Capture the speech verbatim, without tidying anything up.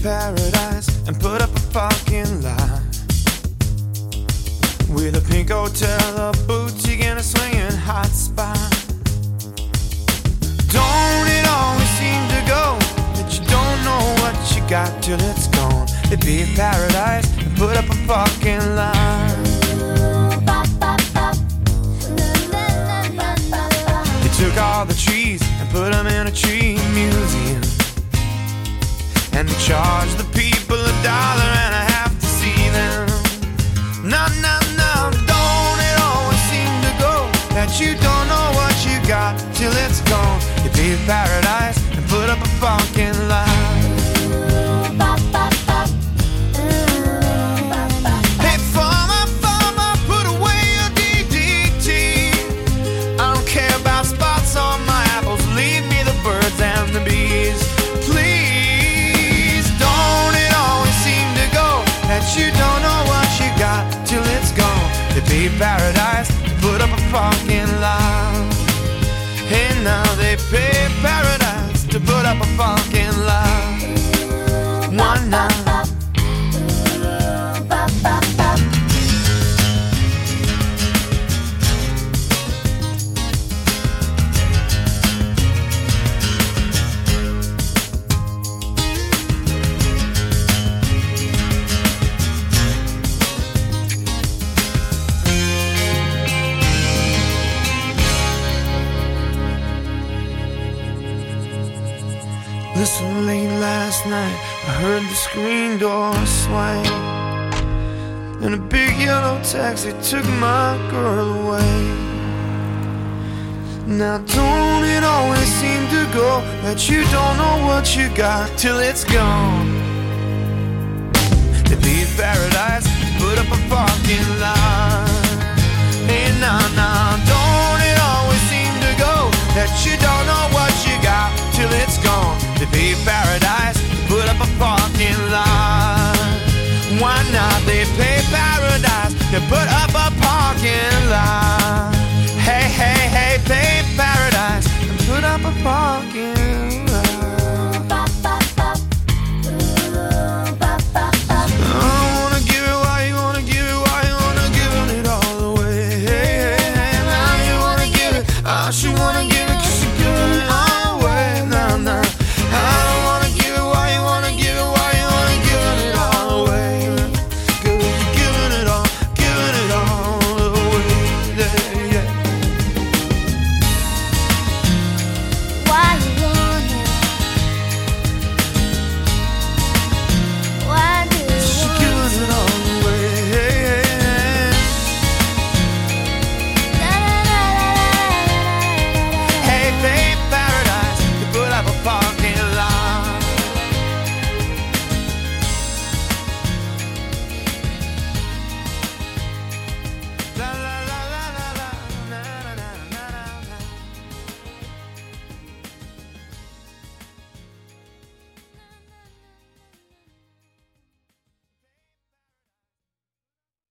paradise and put up a parking lot with a pink hotel, a boutique, and a swinging hot spot. Don't it always seem to go that you don't know what you got till it's gone? It'd be a paradise and put up a parking lot. They took all the trees and put them in a tree museum, and they charged the people a dollar and a half to see them. No, no, no, don't it always seem to go that you don't know what you got till it's gone? You be a paradise and put up a parking lot. Hey, farmer, farmer, put away your D D T. I don't care about spots on my apples, leave me the birds and the bees. Please, don't it always seem to go that you don't know what you got till it's gone? To be paradise, put up a parking lot. Hey, now they pay paradise to put up a parking lot. One night. Listen, late last night I heard the screen door swing, and a big yellow taxi took my girl away. Now don't it always seem to go that you don't know what you got till it's gone? To be in paradise, put up a parking lot. Hey, nah, nah, don't it always seem to go that you don't know what you got till it's gone? To be paradise, put up a parking lot. Why not? They pay paradise to put up a parking lot. Hey, hey, hey, pay paradise and put up a parking lot.